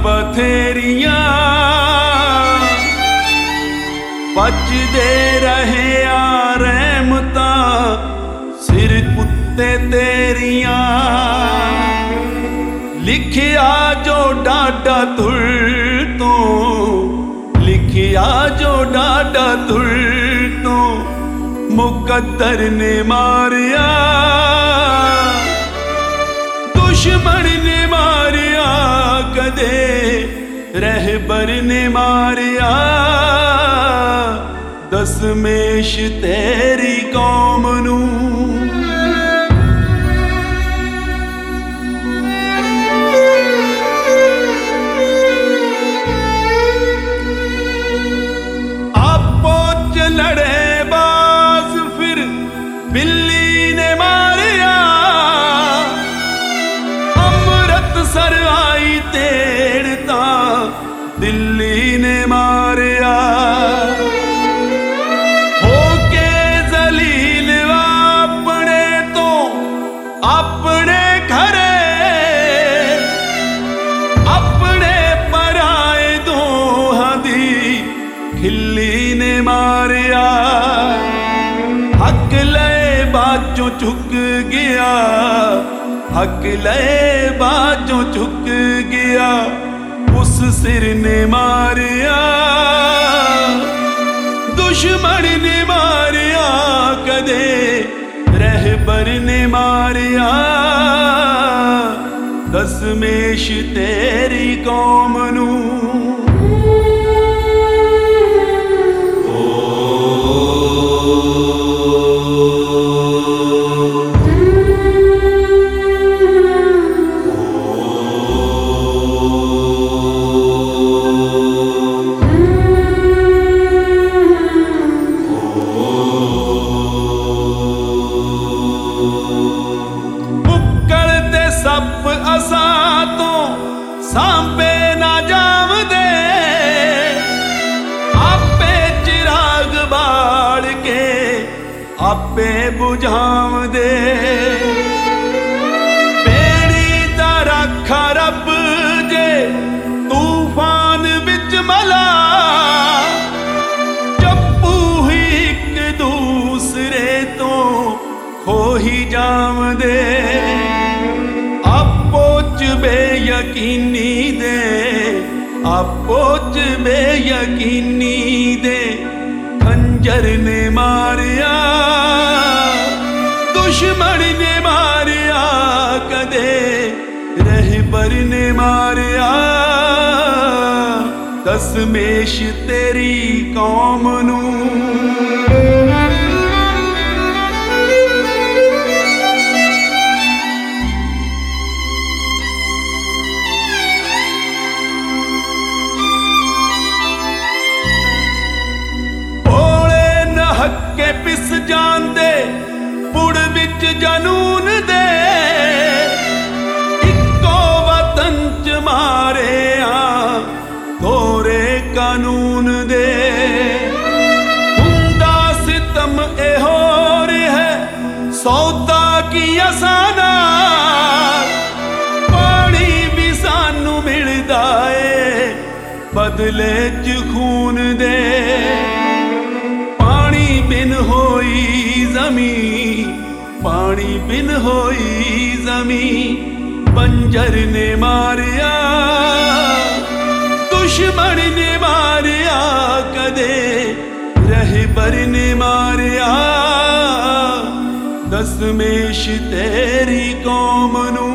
ਬਥੇਰੀਆਂ ਬਚਦੇ ਰਹਿਆ ਰਹਿਮਤਾਂ ਸਿਰ ਉੱਤੇ ਤੇਰੀਆਂ। ਲਿਖਿਆ ਜੋ ਡਾਡਾ ਧੁਰ ਤੋਂ, ਲਿਖਿਆ ਜੋ ਡਾਡਾ ਧੁਰ ਤੋਂ ਮੁਕੱਦਰ ਨੇ ਮਾਰਿਆ। ਦੁਸ਼ਮਣ ਨੇ ਮਾਰਿਆ ਕਦੇ ਰਹਿਬਰ ਨੇ ਮਾਰਿਆ। ਦਸਮੇਸ਼ ਤੇਰੀ ਕੌਮ ਨੂੰ ਆਪੋ ਚ ਲੜੇ ਬਾਜ਼ ਫਿਰ ਬਿੱਲੀ ਨੇ ਮਾਰਿਆ। ਅੰਮ੍ਰਿਤਸਰ ਆਈ ਤੇੜ ਤਾਂ ਦਿੱਲੀ ਨੇ ਮਾਰਿਆ। ਆਪਣੇ ਘਰੇ ਆਪਣੇ ਪਰਾਏ ਦੋਹਾਂ ਦੀ ਖਿੱਲੀ ਨੇ ਮਾਰਿਆ। ਹੱਕ ਲਏ ਬਾਝੋਂ ਝੁਕ ਗਿਆ, ਹੱਕ ਲਏ ਬਾਝੋਂ ਝੁਕ ਗਿਆ। ਉਸ ਸਿਰ ਨੇ ਮਾਰਿਆ, ਦੁਸ਼ਮਣ ਨੇ ਮਾਰਿਆ ਕਦੇ ਰਹਿਬਰ ਨੇ ਮਾਰਿਆ। ਦਸਮੇਸ਼ ਤੇਰੀ ਕੌਮ ਨੂੰ ਸੱਪ ਅਸਾਂ ਤੋਂ ਸਾਂਭੇ ਨਾ ਜਾਵਦੇ। ਆਪੇ ਚਿਰਾਗ ਬਾਲ ਕੇ ਆਪੇ ਬੁਝਾਵਦੇ। ਬੇੜੀ ਦਾ ਰਾਖਾ ਰੱਬ ਜੇ ਤੂਫਾਨ ਵਿੱਚ ਮਲਾ। ਚੱਪੂ ਹੀ ਇੱਕ ਦੂਸਰੇ ਤੋਂ ਖੋਹੀ ਜਾਵਦੇ। ਬੇਯਕੀਨੀ ਦੇ ਆਪੋ ਚ ਬੇਯਕੀਨੀ ਦੇ ਖੰਜਰ ਨੇ ਮਾਰਿਆ। ਦੁਸ਼ਮਣ ਨੇ ਮਾਰਿਆ ਕਦੇ ਰਹਿਬਰ ਨੇ ਮਾਰਿਆ। ਦਸਮੇਸ਼ ਤੇਰੀ ਕੌਮ ਨੂੰ ਹੱਕੇ ਪਿਸ ਜਾਂਦੇ ਪੁੜ ਵਿੱਚ ਜਨੂਨ ਦੇ। ਇੱਕੋ ਵਤਨ ਚ ਮਾਰੇ ਆ ਤੋਰੇ ਕਾਨੂੰਨ ਦੇ। ਹੁੰਦਾ ਸਿਤਮ ਇਹੋ ਰਿਹਾ ਸੌਦਾ ਕੀ ਅਸਾਨਾ। ਪਾਣੀ ਵੀ ਸਾਨੂੰ ਮਿਲਦਾ ਏ ਬਦਲੇ ਚ ਖੂਨ ਦੇ। ਬਿਨ ਹੋਈ ਜ਼ਮੀਂ, ਪਾਣੀ ਬਿਨ ਹੋਈ ਜ਼ਮੀਂ ਬੰਜਰ ਨੇ ਮਾਰਿਆ। ਦੁਸ਼ਮਣ ਨੇ ਮਾਰਿਆ ਕਦੇ ਰਹਿਬਰ ਨੇ ਮਾਰਿਆ। ਦਸਮੇਸ਼ ਤੇਰੀ ਕੌਮ ਨੂੰ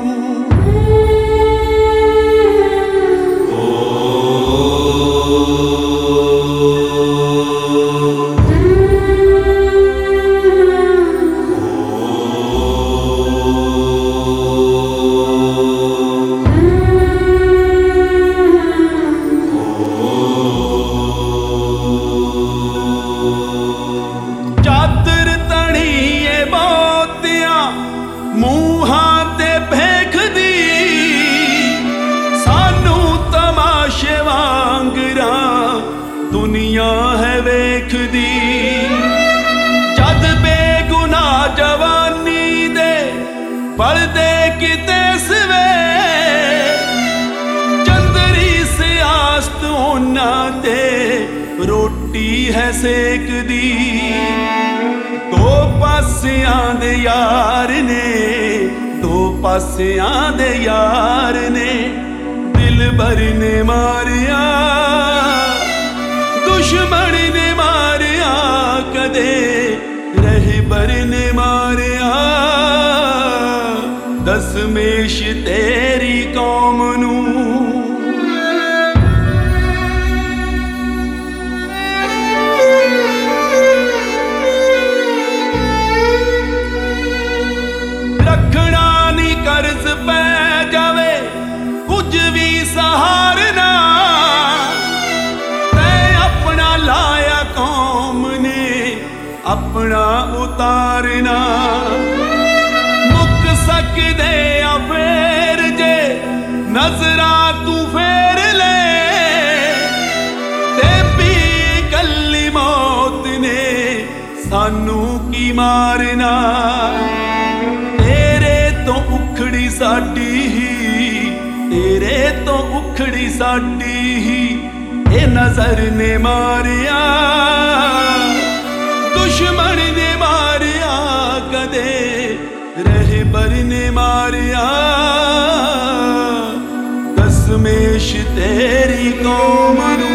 ਮੂੰਹਾਂ ਤੇ ਭੇਖਦੀ। ਸਾਨੂੰ ਤਮਾਸ਼ੇ ਵਾਂਗਰਾਂ ਦੁਨੀਆ ਹੈ ਵੇਖਦੀ। ਜਦ ਬੇਗੁਨਾਹ ਜਵਾਨੀ ਦੇ ਪਲਦੇ ਕਿਤੇ ਸਵੇ। ਚੰਦ ਉਹਨਾਂ ਤੇ ਰੋਟੀ ਹੈ ਸੇਕਦੀ। ਦੋ ਪਾਸਿਆਂ ਦੇ ਯਾਰ ਨੇ, ਦੋ ਪਾਸਿਆਂ ਦੇ ਯਾਰ ਨੇ, ਦਿਲਬਰ ਨੇ ਮਾਰਿਆ, ਦੁਸ਼ਮਣ ਨੇ ਮਾਰਿਆ, ਕਦੇ ਰਹਿਬਰ ਨੇ ਮਾਰਿਆ। ਦਸਮੇਸ਼ ਤੇਰੀ ਕੌਮ ਨੂੰ ਰੱਖਣਾ ਨੀ ਕਰਜ਼ ਪੈ ਜਾਵੇ ਕੁਝ ਵੀ ਸਹਾਰਨਾ। ਤੈਂ ਆਪਣਾ ਲਾਇਆ ਕੌਮ ਨੇ ਆਪਣਾ ਉਤਾਰਨਾ। ਮੁੱਕ ਸਕਦੇ ਆ ਫੇਰ ਜੇ ਨਜ਼ਰਾਂ ਤੂੰ ਫੇਰ ਲੈ, ਤੇ ਵੀ ਕੱਲੀ ਮੌਤ ਨੇ ਸਾਨੂੰ ਕੀ ਮਾਰਨਾ। ਤੇਰੇ ਤੋਂ ਉਖੜੀ ਸਾਡੀ ਹੀ, ਤੇਰੇ ਤੋਂ ਉਖੜੀ ਸਾਡੀ ਹੀ, ਇਹ ਨਜ਼ਰ ਨੇ ਮਾਰਿਆ, ਦੁਸ਼ਮਣ ਨੇ ਮਾਰਿਆ, ਕਦੇ ਰਹਿਬਰ ਨੇ ਮਾਰਿਆ। ਦਸਮੇਸ਼ ਤੇਰੀ ਕੌਮ ਨੂੰ